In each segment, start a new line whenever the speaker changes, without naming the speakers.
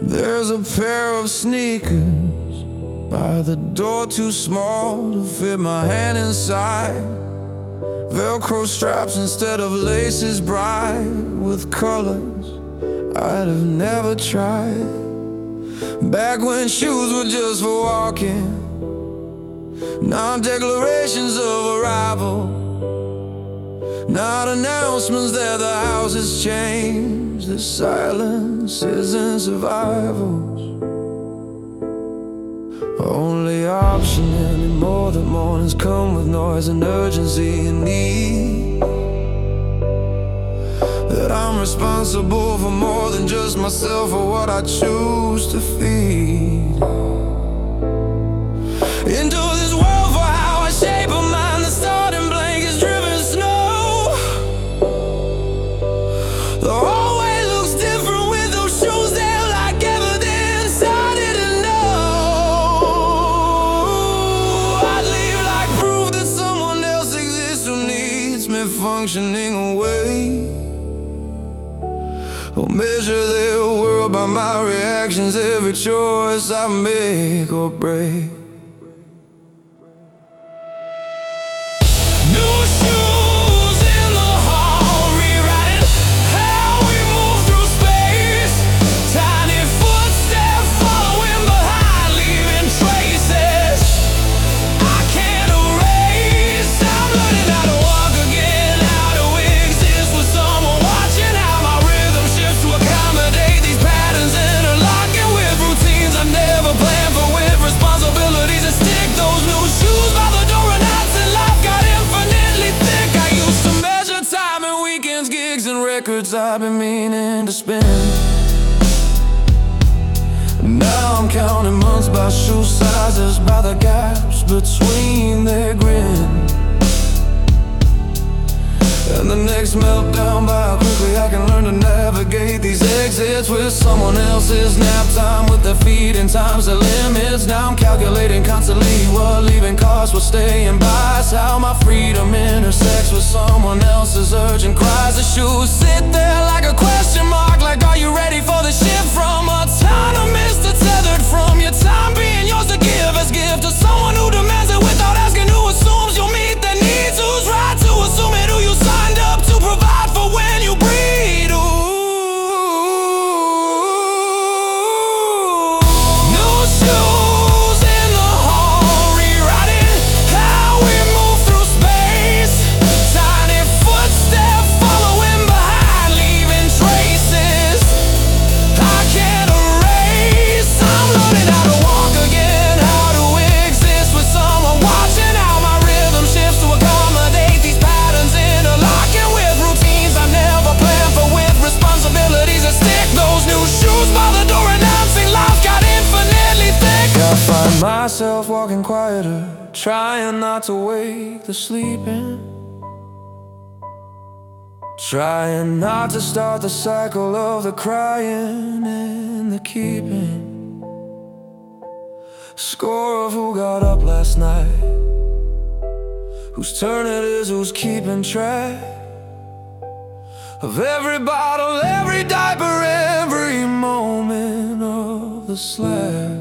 There's a pair of sneakers by the door, too small to fit my hand inside. Velcro straps instead of laces, bright with colors I'd have never tried. Back when shoes were just for walking, now declarations of arrival, not announcements that the house has changed. The silence isn't survival's only option anymore. The mornings come with noise and urgency and need, that I'm responsible for more than just myself or what I choose to feed into this world. For how I shape a mind, the starting blank is driven snow. The hallway looks different with those shoes. They're like evidence I didn't know. I'd leave like proof that someone else exists who needs me functioning away, or measure their world by my reactions. Every choice I make or break. New shoes in the hall, rewriting how we move through space. Tiny footsteps following behind, leaving traces I can't erase. I'm learning how to walk again, how to exist with someone watching how my rhythm shifts to accommodate these patterns, interlocking with routines I never planned for, with responsibilities that stick. Those new shoes by the door, and life got infinitely thick. I used to measure time in weekends, gigs, and records I've been meaning to spend. Now I'm counting months by shoe sizes, by the gaps between their grin, and the next meltdown by how quickly I can learn to navigate these exits with someone else's nap time, with their feeding times and limits. Now I'm calculating constantly what leaving costs, what staying buys, how my freedom intersects with someone else's urgent cries. The shoes sit there like a question mark, like are you ready for the shift from autonomous to tethered, from your time being yours to give as gift to someone who demands it without asking, who assumes you'll meet their needs, who's right to assume it, who you signed up to provide for when you breathe. New shoes in the hall, rewriting how we move through space. Tiny footsteps following behind, leaving traces I can't erase. I'm learning how to walk again, how to exist with someone watching how my rhythm shifts to accommodate these patterns, interlocking with routines I never planned for, with responsibilities that stick. Those new shoes by the door, announcing life got infinitely thick. I find myself walking quieter, trying not to wake the sleeping, trying not to start the cycle of the crying and the keeping score of who got up last night, whose turn it is, who's keeping track of every bottle, every diaper, every moment of the slack.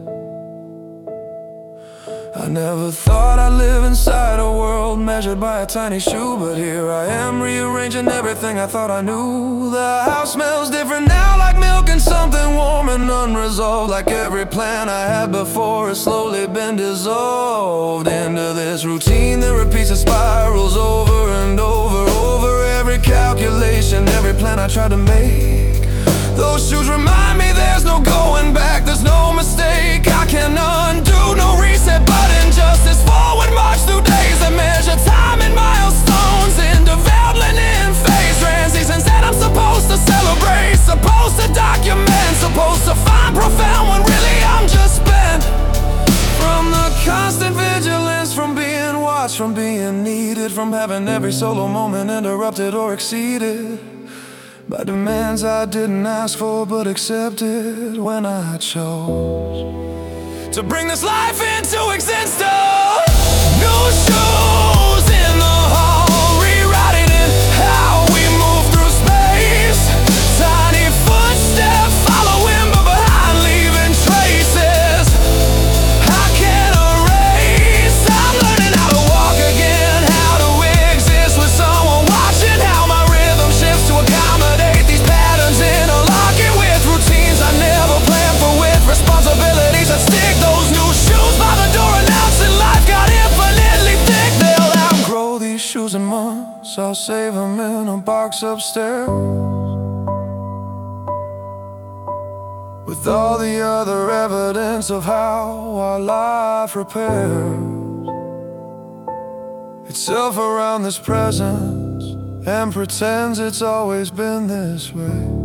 I never thought I'd live inside a world measured by a tiny shoe, but here I am, rearranging everything I thought I knew. The house smells different now, like milk and something warm and unresolved, like every plan I had before has slowly been dissolved into this routine that repeats and spirals over and over. Over every calculation, every plan I tried to make, those shoes remind me there's no going back, there's no mistake I can undo, no reset button, just this forward march through days that measure time in milestones, in development, in phase transitions that I'm supposed to celebrate, supposed to document, supposed to find profound when really I'm just spent. From the constant vigilance, from being watched, from being needed, from having every solo moment interrupted or exceeded by demands I didn't ask for but accepted when I chose to bring this life into existence. New shoes in the hall, rewriting it how we move through space. Tiny footsteps following but behind. box upstairs with all the other evidence of how our life repairs itself around this presence and pretends it's always been this way.